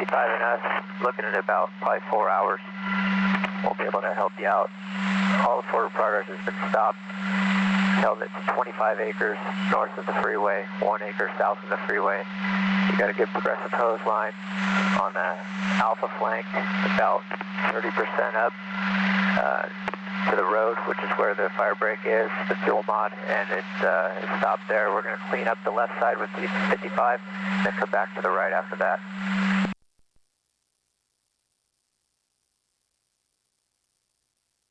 and us, looking at about probably 4 hours. We'll be able to help you out. All the forward progress has been stopped. Held at 25 acres north of the freeway, 1 acre south of the freeway. You got a good progressive hose line on the alpha flank, about 30% up to the road, which is where the fire break is, the fuel mod, and it's stopped there. We're going to clean up the left side with the 55, then come back to the right after that.